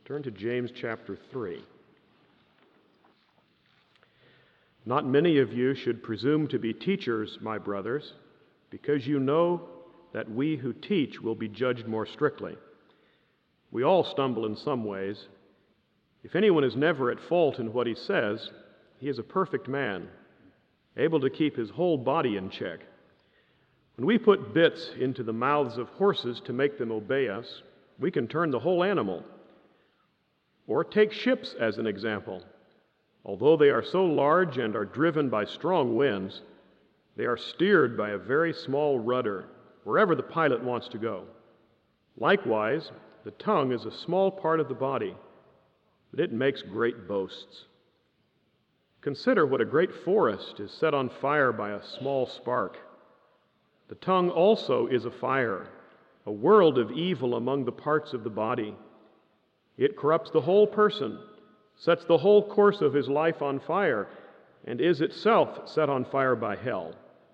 Turn to James chapter 3. Not many of you should presume to be teachers, my brothers, because you know that we who teach will be judged more strictly. We all stumble in some ways. If anyone is never at fault in what he says, he is a perfect man, able to keep his whole body in check. When we put bits into the mouths of horses to make them obey us, we can turn the whole animal. Or take ships as an example. Although they are so large and are driven by strong winds, they are steered by a very small rudder wherever the pilot wants to go. Likewise, the tongue is a small part of the body, but it makes great boasts. Consider what a great forest is set on fire by a small spark. The tongue also is a fire, a world of evil among the parts of the body. It corrupts the whole person, sets the whole course of his life on fire, and is itself set on fire by hell.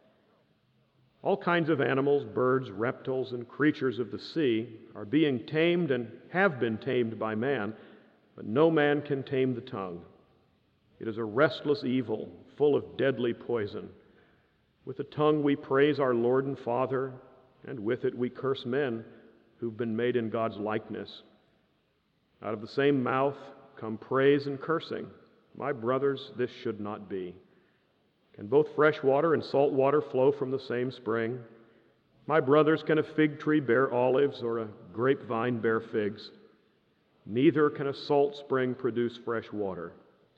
All kinds of animals, birds, reptiles, and creatures of the sea are being tamed and have been tamed by man, but no man can tame the tongue. It is a restless evil, full of deadly poison. With the tongue we praise our Lord and Father, and with it we curse men who've been made in God's likeness. Out of the same mouth come praise and cursing. My brothers, this should not be. Can both fresh water and salt water flow from the same spring? My brothers, can a fig tree bear olives or a grapevine bear figs? Neither can a salt spring produce fresh water.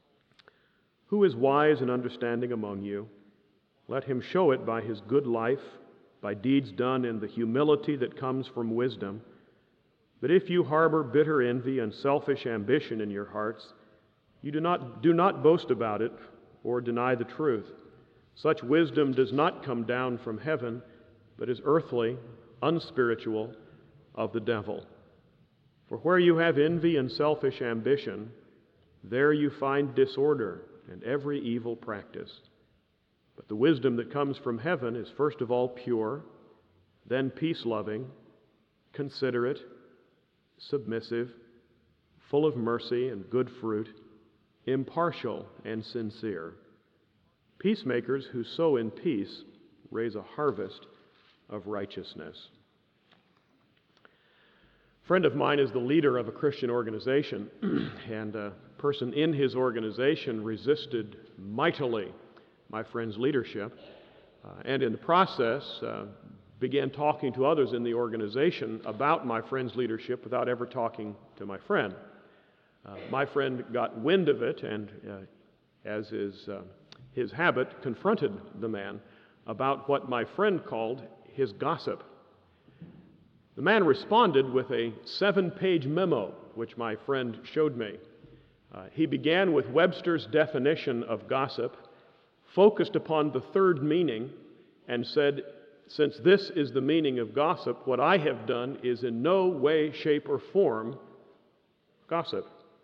Who is wise and understanding among you? Let him show it by his good life, by deeds done in the humility that comes from wisdom. But if you harbor bitter envy and selfish ambition in your hearts, you do not boast about it or deny the truth. Such wisdom does not come down from heaven, but is earthly, unspiritual, of the devil. For where you have envy and selfish ambition, there you find disorder and every evil practice. But the wisdom that comes from heaven is first of all pure, then peace-loving, considerate, submissive, full of mercy and good fruit, impartial and sincere. Peacemakers who sow in peace raise a harvest of righteousness. A friend of mine is the leader of a Christian organization, and a person in his organization resisted mightily my friend's leadership, and in the process began talking to others in the organization about my friend's leadership without ever talking to my friend. My friend got wind of it and, as is his habit, confronted the man about what my friend called his gossip. The man responded with a 7-page memo, which my friend showed me. He began with Webster's definition of gossip, focused upon the third meaning, and said, since this is the meaning of gossip, what I have done is in no way, shape, or form gossip.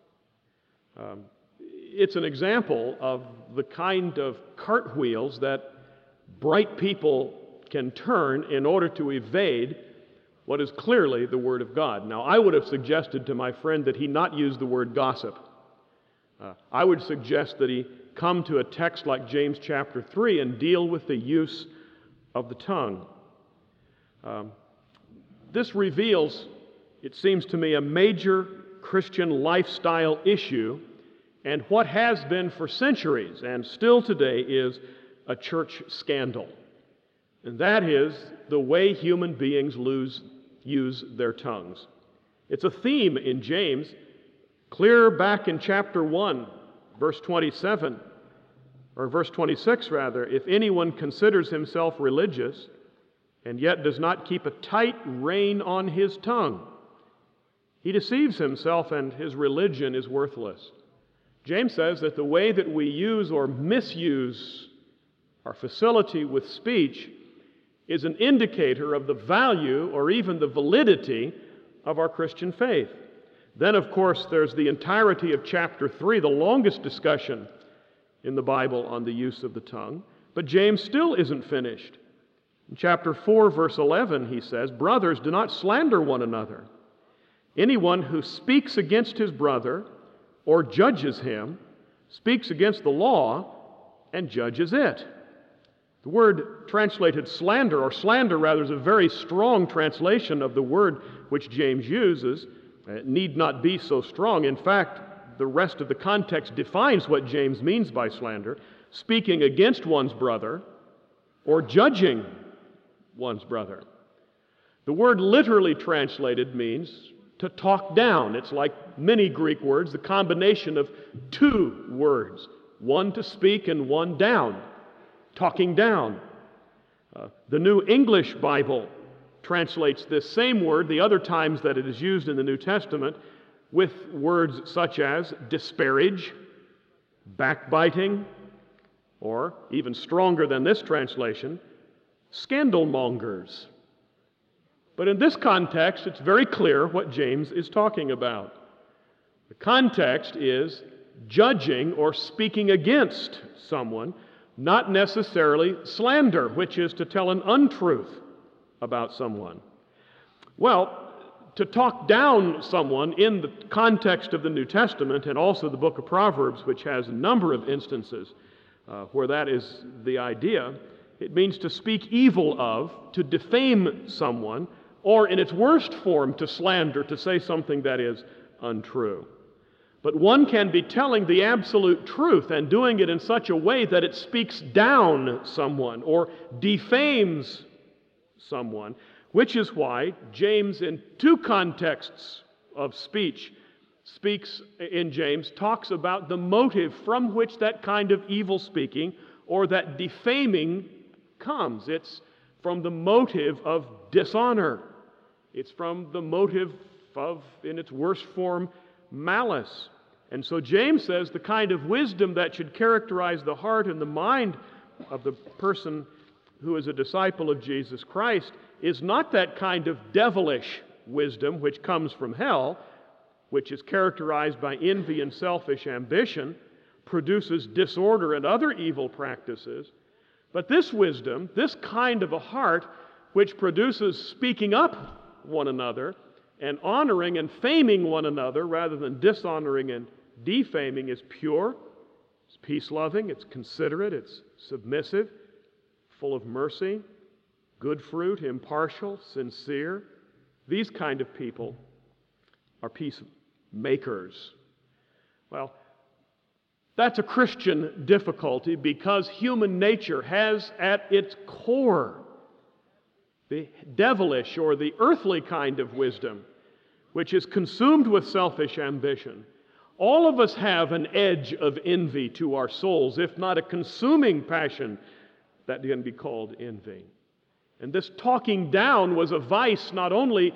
It's an example of the kind of cartwheels that bright people can turn in order to evade what is clearly the Word of God. Now, I would have suggested to my friend that he not use the word gossip. I would suggest that he come to a text like James chapter 3 and deal with the use of the tongue. This reveals, it seems to me, a major Christian lifestyle issue, and what has been for centuries and still today is a church scandal. And that is the way human beings use their tongues. It's a theme in James, clear back in chapter 1, verse 27, or verse 26 rather. If anyone considers himself religious and yet does not keep a tight rein on his tongue, he deceives himself and his religion is worthless. James says that the way that we use or misuse our facility with speech is an indicator of the value or even the validity of our Christian faith. Then, of course, there's the entirety of chapter 3, the longest discussion in the Bible on the use of the tongue. But James still isn't finished. In chapter 4, verse 11, he says, brothers, do not slander one another. Anyone who speaks against his brother or judges him speaks against the law and judges it. The word translated slander, or slander rather, is a very strong translation of the word which James uses. It need not be so strong. In fact, the rest of the context defines what James means by slander: speaking against one's brother or judging one's brother. The word literally translated means to talk down. It's like many Greek words, the combination of two words, one to speak and one down, talking down. The New English Bible translates this same word, the other times that it is used in the New Testament, with words such as disparage, backbiting, or even stronger than this translation, scandalmongers. But in this context, it's very clear what James is talking about. The context is judging or speaking against someone, not necessarily slander, which is to tell an untruth about someone. Well, to talk down someone in the context of the New Testament and also the book of Proverbs, which has a number of instances where that is the idea, it means to speak evil of, to defame someone, or in its worst form, to slander, to say something that is untrue. But one can be telling the absolute truth and doing it in such a way that it speaks down someone or defames someone, which is why James, in two contexts of speech, talks about the motive from which that kind of evil speaking or that defaming comes. It's from the motive of dishonor. It's from the motive of, in its worst form, malice. And so James says the kind of wisdom that should characterize the heart and the mind of the person who is a disciple of Jesus Christ is not that kind of devilish wisdom which comes from hell, which is characterized by envy and selfish ambition, produces disorder and other evil practices. But this wisdom, this kind of a heart which produces speaking up one another and honoring and faming one another rather than dishonoring and defaming, is pure, it's peace-loving, it's considerate, it's submissive, full of mercy, good fruit, impartial, sincere. These kind of people are peacemakers. Well, that's a Christian difficulty because human nature has at its core the devilish or the earthly kind of wisdom, which is consumed with selfish ambition. All of us have an edge of envy to our souls, if not a consuming passion that can be called envy. And this talking down was a vice is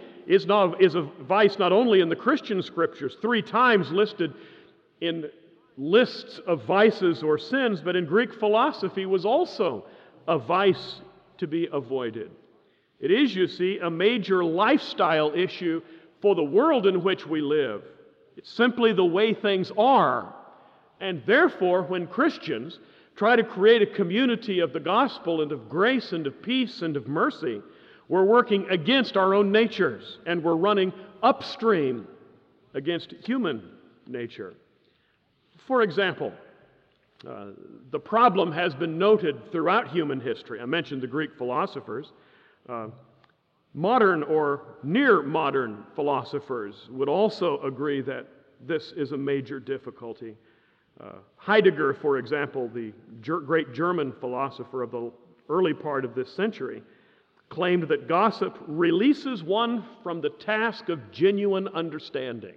a vice not only in the Christian scriptures, 3 times listed in lists of vices or sins, but in Greek philosophy was also a vice to be avoided. It is, you see, a major lifestyle issue for the world in which we live. It's simply the way things are. And therefore, when Christians try to create a community of the gospel and of grace and of peace and of mercy, we're working against our own natures and we're running upstream against human nature. For example, the problem has been noted throughout human history. I mentioned the Greek philosophers. Modern or near-modern philosophers would also agree that this is a major difficulty. Heidegger, for example, the great German philosopher of the early part of this century, claimed that gossip releases one from the task of genuine understanding.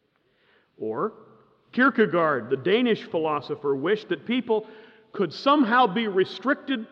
Or Kierkegaard, the Danish philosopher, wished that people could somehow be restricted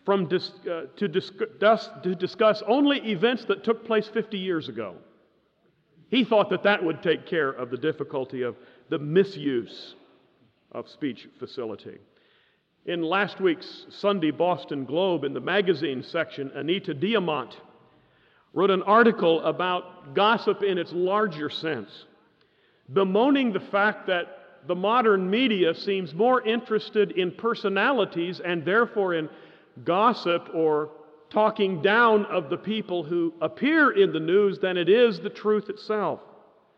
to discuss only events that took place 50 years ago. He thought that that would take care of the difficulty of the misuse of speech facility. In last week's Sunday Boston Globe, in the magazine section, Anita Diamant wrote an article about gossip in its larger sense, bemoaning the fact that the modern media seems more interested in personalities and therefore in gossip or talking down of the people who appear in the news than it is the truth itself.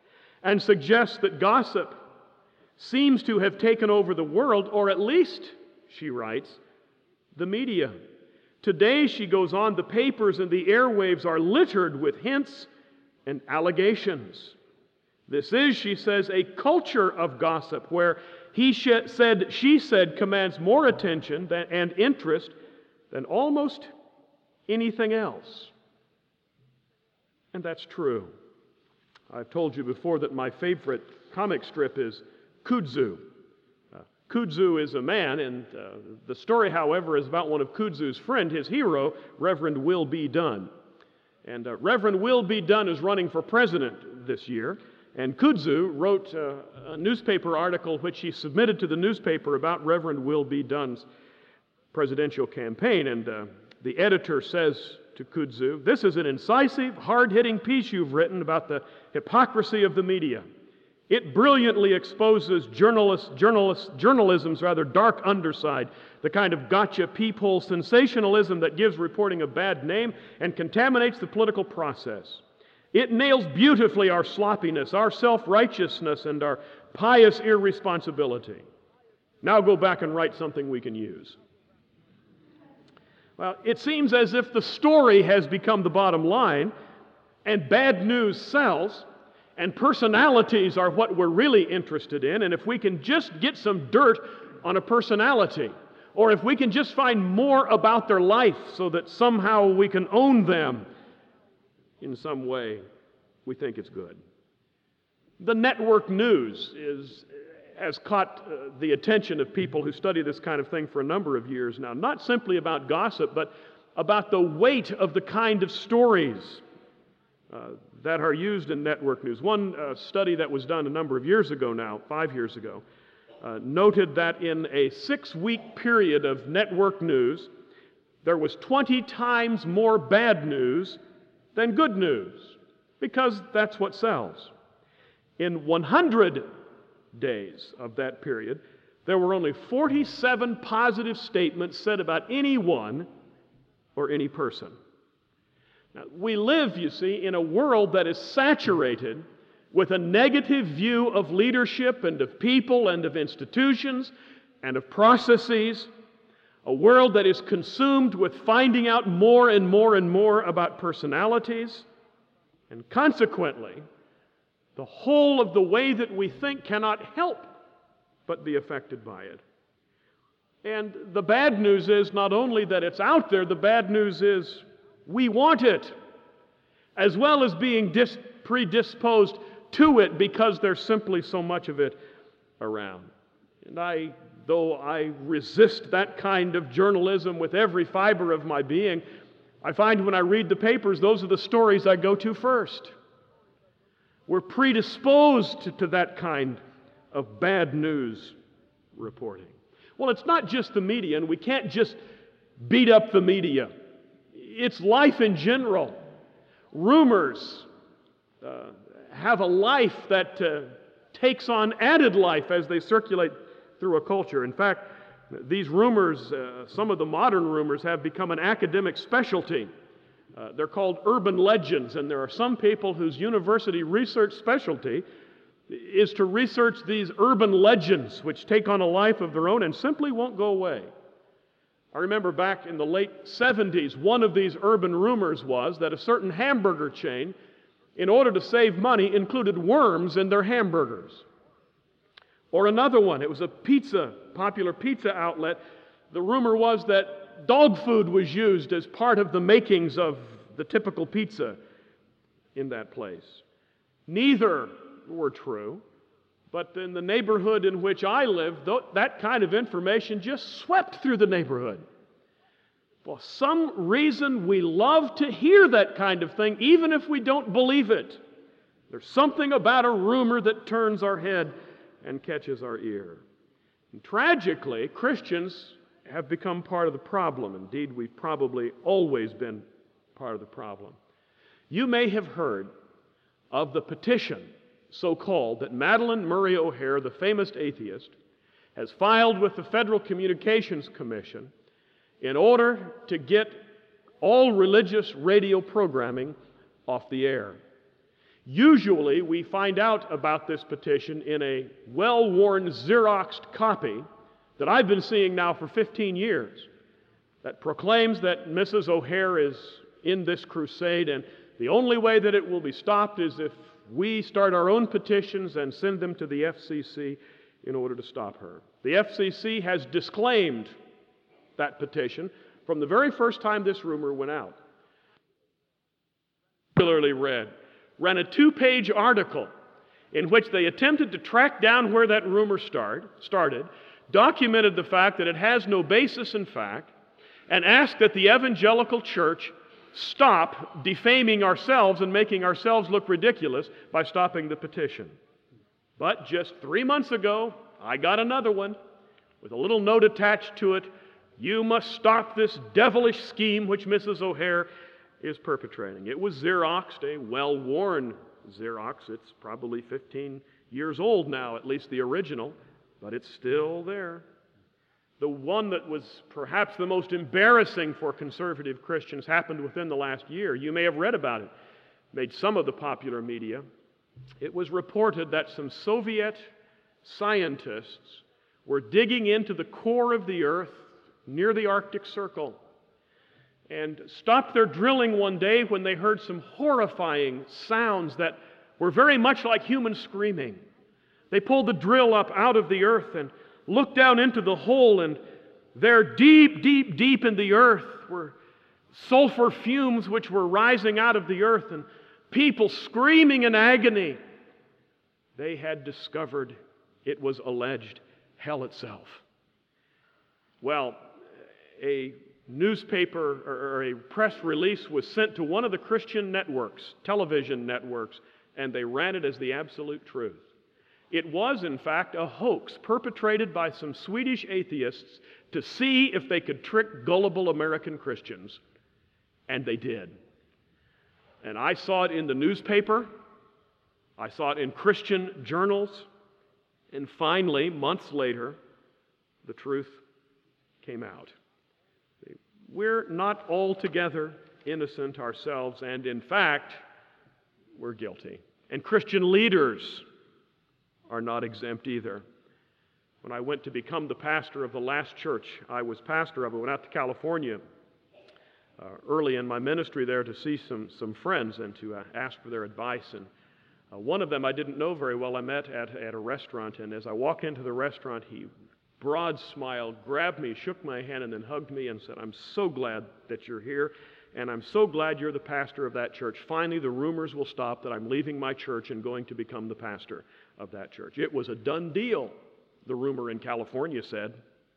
and suggests that gossip seems to have taken over the world, or at least, she writes, the media. Today, she goes on, the papers and the airwaves are littered with hints and allegations. This is, she says, a culture of gossip where she said commands more attention and interest than almost anything else. And that's true. I've told you before that my favorite comic strip is Kudzu. Kudzu is a man, and the story, however, is about one of Kudzu's friends, his hero, Reverend Will B. Dunn. And Reverend Will B. Dunn is running for president this year, and Kudzu wrote a newspaper article which he submitted to the newspaper about Reverend Will B. Dunn's presidential campaign. And the editor says to Kudzu, "This is an incisive, hard-hitting piece you've written about the hypocrisy of the media. It brilliantly exposes journalism's rather dark underside, the kind of gotcha peephole sensationalism that gives reporting a bad name and contaminates the political process. It nails beautifully our sloppiness, our self-righteousness, and our pious irresponsibility. Now go back and write something we can use." Well, it seems as if the story has become the bottom line, and bad news sells, and personalities are what we're really interested in, and if we can just get some dirt on a personality, or if we can just find more about their life so that somehow we can own them in some way, we think it's good. The network news has caught the attention of people who study this kind of thing for a number of years now, not simply about gossip, but about the weight of the kind of stories that are used in network news. One study that was done a number of years ago now, 5 years ago, noted that in a 6-week period of network news, there was 20 times more bad news than good news, because that's what sells. In 100 days of that period, there were only 47 positive statements said about anyone or any person. Now, we live, you see, in a world that is saturated with a negative view of leadership and of people and of institutions and of processes, a world that is consumed with finding out more and more and more about personalities, and consequently, the whole of the way that we think cannot help but be affected by it. And the bad news is not only that it's out there, the bad news is we want it, as well as being predisposed to it because there's simply so much of it around. And though I resist that kind of journalism with every fiber of my being, I find when I read the papers, those are the stories I go to first. We're predisposed to that kind of bad news reporting. Well, it's not just the media, and we can't just beat up the media. It's life in general. Rumors have a life that takes on added life as they circulate through a culture. In fact, these rumors, some of the modern rumors, have become an academic specialty. They're called urban legends, and there are some people whose university research specialty is to research these urban legends, which take on a life of their own and simply won't go away. I remember back in the late 70s, one of these urban rumors was that a certain hamburger chain, in order to save money, included worms in their hamburgers. Or another one, it was a popular pizza outlet. The rumor was that dog food was used as part of the makings of the typical pizza in that place. Neither were true, but in the neighborhood in which I live, that kind of information just swept through the neighborhood. For some reason, we love to hear that kind of thing, even if we don't believe it. There's something about a rumor that turns our head and catches our ear. And tragically, Christians have become part of the problem. Indeed, we've probably always been part of the problem. You may have heard of the petition, so-called, that Madalyn Murray O'Hair, the famous atheist, has filed with the Federal Communications Commission in order to get all religious radio programming off the air. Usually, we find out about this petition in a well-worn Xeroxed copy that I've been seeing now for 15 years that proclaims that Mrs. O'Hare is in this crusade, and the only way that it will be stopped is if we start our own petitions and send them to the FCC in order to stop her. The FCC has disclaimed that petition from the very first time this rumor went out. Regularly ran a 2-page article in which they attempted to track down where that rumor started, documented the fact that it has no basis in fact, and asked that the evangelical church stop defaming ourselves and making ourselves look ridiculous by stopping the petition. But just 3 months ago, I got another one with a little note attached to it. You must stop this devilish scheme which Mrs. O'Hare is perpetrating. It was Xeroxed, a well-worn Xerox. It's probably 15 years old now, at least the original, but it's still there. The one that was perhaps the most embarrassing for conservative Christians happened within the last year. You may have read about it. Made some of the popular media. It was reported that some Soviet scientists were digging into the core of the earth near the Arctic Circle and stopped their drilling one day when they heard some horrifying sounds that were very much like human screaming. They pulled the drill up out of the earth and looked down into the hole, and there, deep, deep, deep in the earth were sulfur fumes which were rising out of the earth and people screaming in agony. They had discovered, it was alleged, hell itself. Well, a newspaper or a press release was sent to one of the Christian networks, television networks, and they ran it as the absolute truth. It was, in fact, a hoax perpetrated by some Swedish atheists to see if they could trick gullible American Christians. And they did. And I saw it in the newspaper. I saw it in Christian journals. And finally, months later, the truth came out. We're not altogether innocent ourselves, and in fact, we're guilty. And Christian leaders are not exempt either. When I went to become the pastor of the last church I was pastor of, I went out to California early in my ministry there to see some friends and to ask for their advice. And one of them I didn't know very well I met at a restaurant, and as I walked into the restaurant, he broad smile, grabbed me, shook my hand, and then hugged me and said, "I'm so glad that you're here, and I'm so glad you're the pastor of that church. Finally, the rumors will stop that I'm leaving my church and going to become the pastor of that church." It was a done deal, the rumor in California said.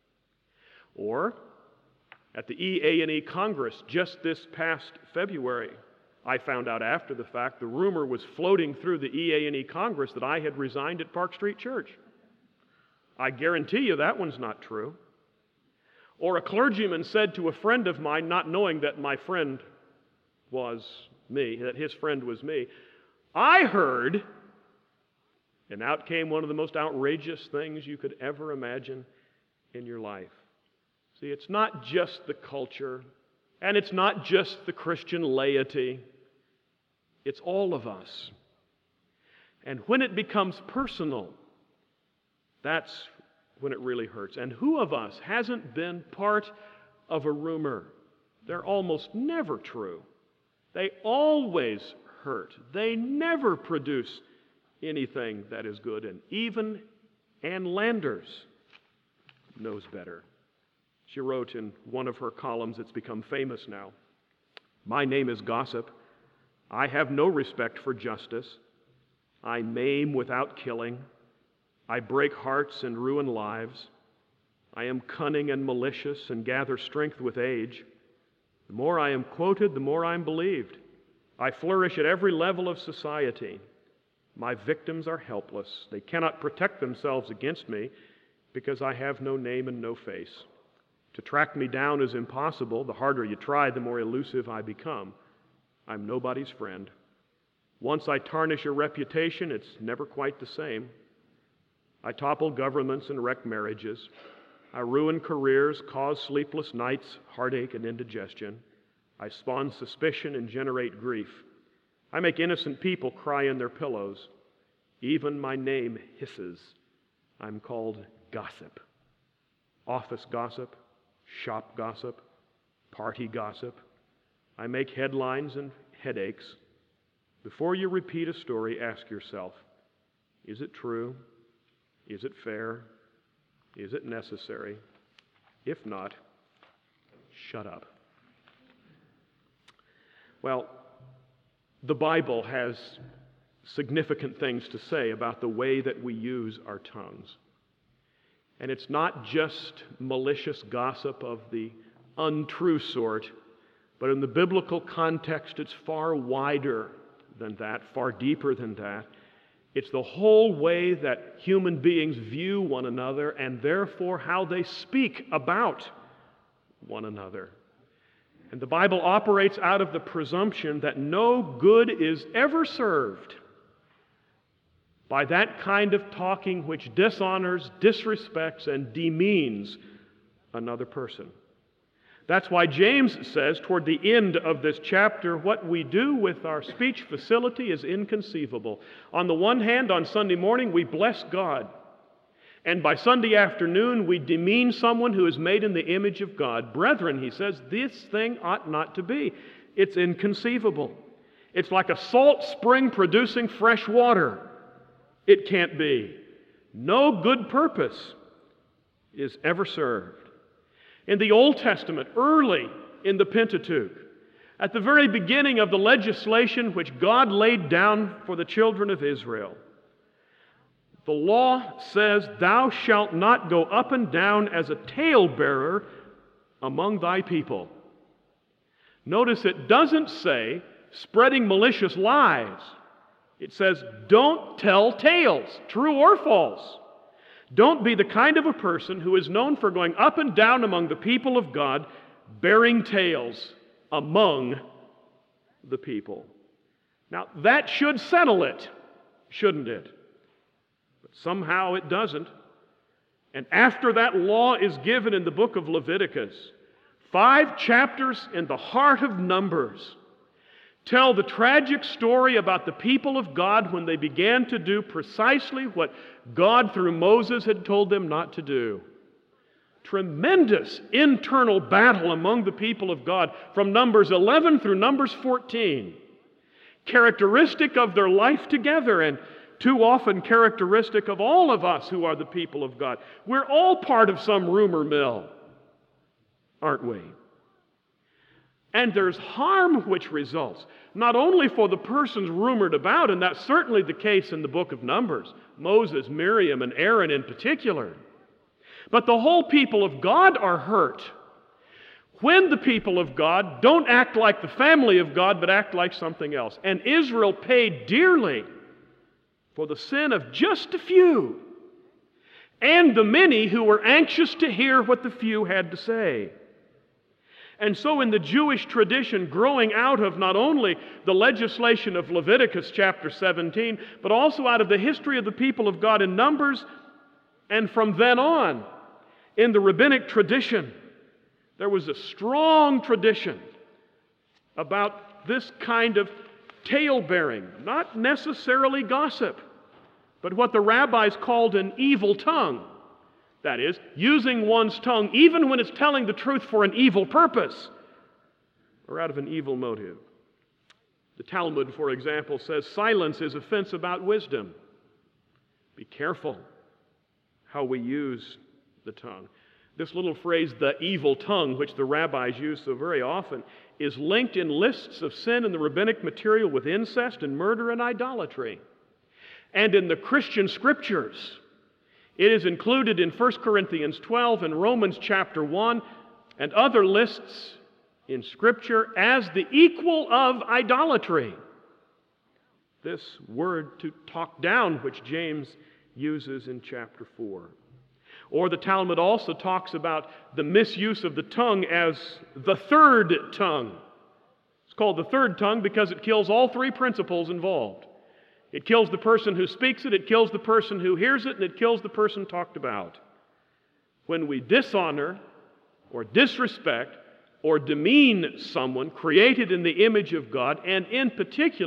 Or, at the EA&E Congress just this past February, I found out after the fact the rumor was floating through the EA&E Congress that I had resigned at Park Street Church. I guarantee you that one's not true. Or a clergyman said to a friend of mine, not knowing that my friend was me, that his friend was me, "I heard," and out came one of the most outrageous things you could ever imagine in your life. See, it's not just the culture, and it's not just the Christian laity. It's all of us. And when it becomes personal, that's when it really hurts. And who of us hasn't been part of a rumor? They're almost never true. They always hurt. They never produce anything that is good. And even Ann Landers knows better. She wrote in one of her columns that's become famous now, "My name is gossip. I have no respect for justice. I maim without killing. I break hearts and ruin lives. I am cunning and malicious and gather strength with age. The more I am quoted, the more I am believed. I flourish at every level of society. My victims are helpless. They cannot protect themselves against me because I have no name and no face. To track me down is impossible. The harder you try, the more elusive I become. I'm nobody's friend. Once I tarnish a reputation, it's never quite the same. I topple governments and wreck marriages. I ruin careers, cause sleepless nights, heartache, and indigestion. I spawn suspicion and generate grief. I make innocent people cry in their pillows. Even my name hisses. I'm called gossip. Office gossip, shop gossip, party gossip. I make headlines and headaches. Before you repeat a story, ask yourself, is it true? Is it fair? Is it necessary? If not, shut up. Well, the Bible has significant things to say about the way that we use our tongues. And it's not just malicious gossip of the untrue sort, but in the biblical context, it's far wider than that, far deeper than that. It's the whole way that human beings view one another and therefore how they speak about one another. And the Bible operates out of the presumption that no good is ever served by that kind of talking which dishonors, disrespects, and demeans another person. That's why James says toward the end of this chapter, what we do with our speech facility is inconceivable. On the one hand, on Sunday morning, we bless God. And by Sunday afternoon, we demean someone who is made in the image of God. Brethren, he says, this thing ought not to be. It's inconceivable. It's like a salt spring producing fresh water. It can't be. No good purpose is ever served. In the Old Testament, early in the Pentateuch, at the very beginning of the legislation which God laid down for the children of Israel, the law says, "Thou shalt not go up and down as a talebearer among thy people." Notice it doesn't say spreading malicious lies. It says, don't tell tales, true or false. Don't be the kind of a person who is known for going up and down among the people of God, bearing tales among the people. Now, that should settle it, shouldn't it? But somehow it doesn't. And after that law is given in the book of Leviticus, 5 chapters in the heart of Numbers tell the tragic story about the people of God when they began to do precisely what God through Moses had told them not to do. Tremendous internal battle among the people of God from Numbers 11 through Numbers 14. Characteristic of their life together and too often characteristic of all of us who are the people of God. We're all part of some rumor mill, aren't we? And there's harm which results, not only for the persons rumored about, and that's certainly the case in the book of Numbers, Moses, Miriam, and Aaron in particular, but the whole people of God are hurt when the people of God don't act like the family of God, but act like something else. And Israel paid dearly for the sin of just a few, and the many who were anxious to hear what the few had to say. And so in the Jewish tradition, growing out of not only the legislation of Leviticus chapter 17, but also out of the history of the people of God in Numbers, and from then on, in the rabbinic tradition, there was a strong tradition about this kind of tale-bearing, not necessarily gossip, but what the rabbis called an evil tongue. That is, using one's tongue even when it's telling the truth for an evil purpose or out of an evil motive. The Talmud, for example, says silence is offense about wisdom. Be careful how we use the tongue. This little phrase, the evil tongue, which the rabbis use so very often, is linked in lists of sin in the rabbinic material with incest and murder and idolatry. And in the Christian scriptures, it is included in 1 Corinthians 12 and Romans chapter 1 and other lists in Scripture as the equal of idolatry. This word to talk down, which James uses in chapter 4. Or the Talmud also talks about the misuse of the tongue as the third tongue. It's called the third tongue because it kills all 3 principles involved. It kills the person who speaks it kills the person who hears it, and it kills the person talked about. When we dishonor or disrespect or demean someone created in the image of God, and in particular,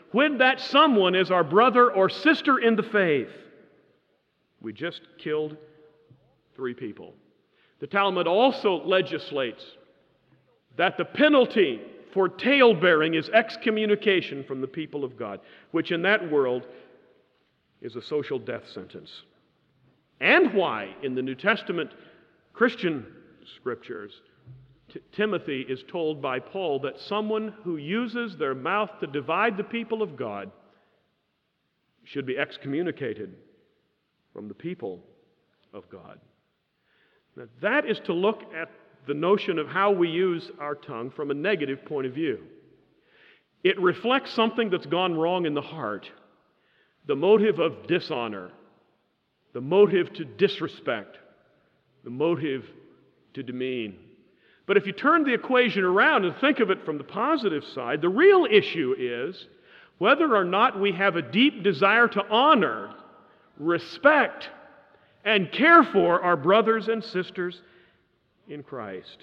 when that someone is our brother or sister in the faith. We just killed 3 people. The Talmud also legislates that the penalty for tale-bearing is excommunication from the people of God, which in that world is a social death sentence. And why, in the New Testament Christian scriptures, Timothy is told by Paul that someone who uses their mouth to divide the people of God should be excommunicated from the people of God. Now, that is to look at the notion of how we use our tongue from a negative point of view. It reflects something that's gone wrong in the heart, the motive of dishonor, the motive to disrespect, the motive to demean. But if you turn the equation around and think of it from the positive side, the real issue is whether or not we have a deep desire to honor, respect, and care for our brothers and sisters in Christ.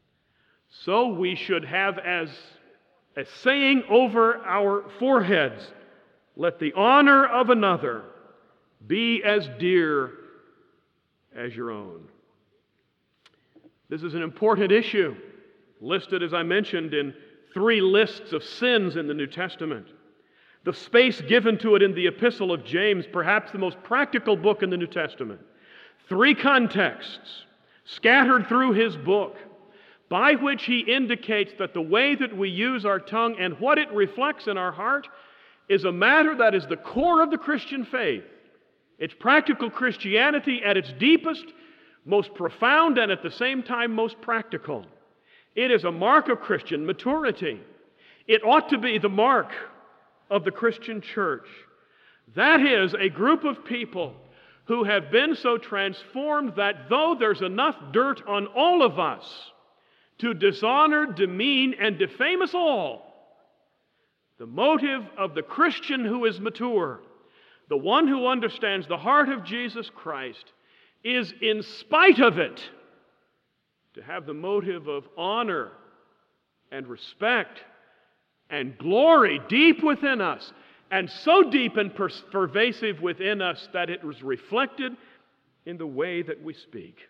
So we should have as a saying over our foreheads, "Let the honor of another be as dear as your own." This is an important issue, listed, as I mentioned, in 3 lists of sins in the New Testament. The space given to it in the Epistle of James, perhaps the most practical book in the New Testament. 3 contexts scattered through his book by which he indicates that the way that we use our tongue and what it reflects in our heart is a matter that is the core of the Christian faith. It's practical Christianity at its deepest, most profound, and at the same time most practical. It is a mark of Christian maturity. It ought to be the mark of the Christian church. That is, a group of people who have been so transformed that though there's enough dirt on all of us to dishonor, demean, and defame us all, the motive of the Christian who is mature, the one who understands the heart of Jesus Christ, is in spite of it to have the motive of honor and respect and glory deep within us, and so deep and pervasive within us that it was reflected in the way that we speak.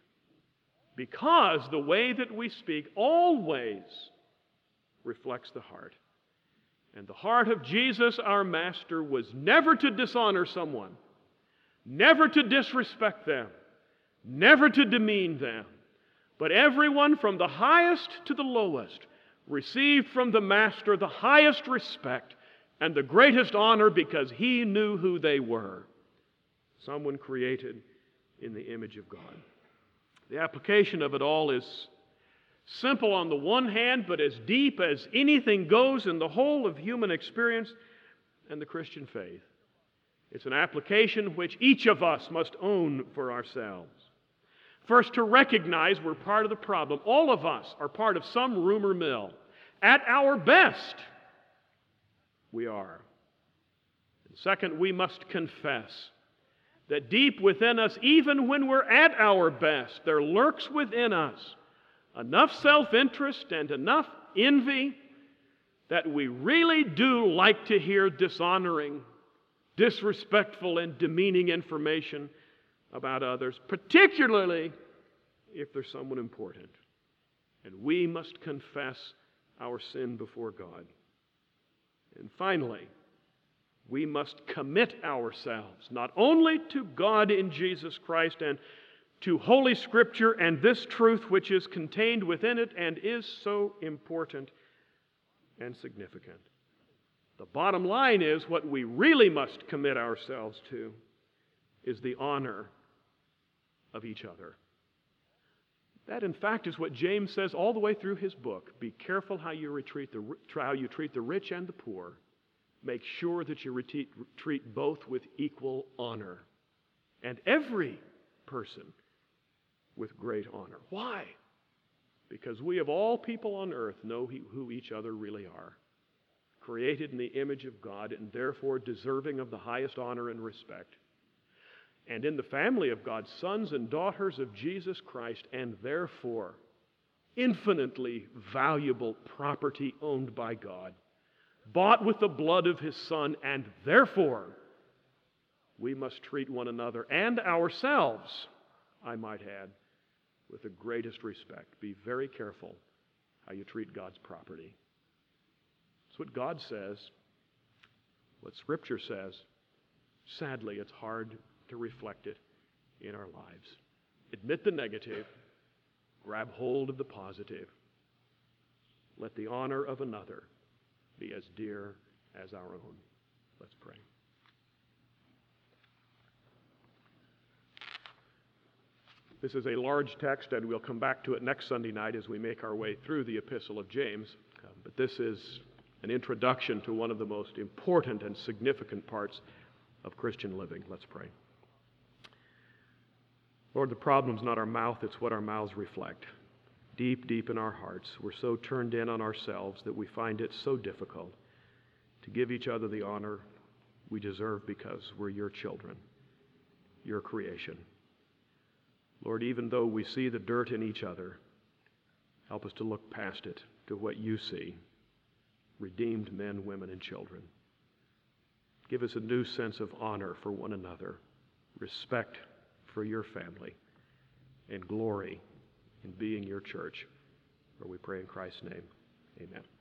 Because the way that we speak always reflects the heart. And the heart of Jesus, our Master, was never to dishonor someone, never to disrespect them, never to demean them, but everyone from the highest to the lowest received from the Master the highest respect and the greatest honor because he knew who they were, someone created in the image of God. The application of it all is simple on the one hand, but as deep as anything goes in the whole of human experience and the Christian faith. It's an application which each of us must own for ourselves. First, to recognize we're part of the problem. All of us are part of some rumor mill. At our best, we are. And second, we must confess that deep within us, even when we're at our best, there lurks within us enough self-interest and enough envy that we really do like to hear dishonoring, disrespectful, and demeaning information about others, particularly if there's someone important. And we must confess our sin before God. And finally, we must commit ourselves not only to God in Jesus Christ and to Holy Scripture and this truth which is contained within it and is so important and significant. The bottom line is what we really must commit ourselves to is the honor of each other. That, in fact, is what James says all the way through his book. Be careful how you treat the rich and the poor. Make sure that you treat both with equal honor, and every person with great honor. Why? Because we of all people on earth know who each other really are. Created in the image of God and therefore deserving of the highest honor and respect. And in the family of God, sons and daughters of Jesus Christ, and therefore infinitely valuable property owned by God. bought with the blood of his Son, and therefore we must treat one another and ourselves, I might add, with the greatest respect. Be very careful how you treat God's property. It's what God says, what Scripture says. Sadly, it's hard to reflect it in our lives. Admit the negative, grab hold of the positive. Let the honor of another be as dear as our own. Let's pray. This is a large text, and we'll come back to it next Sunday night as we make our way through the Epistle of James. But this is an introduction to one of the most important and significant parts of Christian living. Let's pray. Lord, the problem's not our mouth, it's what our mouths reflect. Deep, deep in our hearts, we're so turned in on ourselves that we find it so difficult to give each other the honor we deserve because we're your children, your creation. Lord, even though we see the dirt in each other, help us to look past it to what you see, redeemed men, women, and children. Give us a new sense of honor for one another, respect for your family, and glory in being your church. For we pray in Christ's name. Amen.